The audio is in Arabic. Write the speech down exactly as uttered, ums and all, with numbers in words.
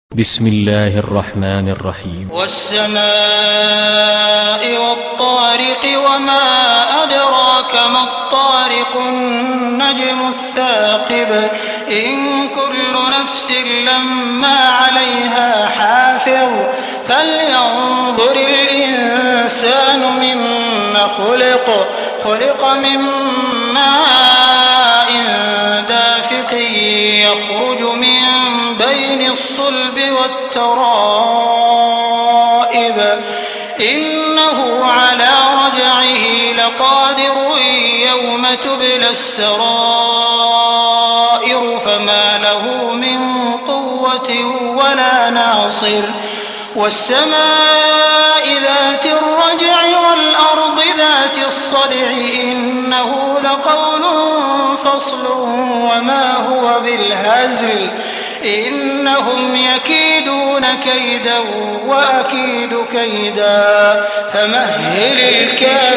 بسم الله الرحمن الرحيم والسماء والطارق وما أدراك ما الطارق النجم الثاقب إن كل نفس لما عليها حافظ فلينظر الإنسان مما خلق خلق من ماء دافق يخرج من بين الصلب والترائب إنه على رجعه لقادر يوم تبلى السرائر فما له من قوة ولا ناصر والسماء ذات الرجع والأرض ذات الصدع إنه لقول فصل وما هو بالهزل إنهم يكيدون كيدا وأكيد كيدا فمهل الكافرين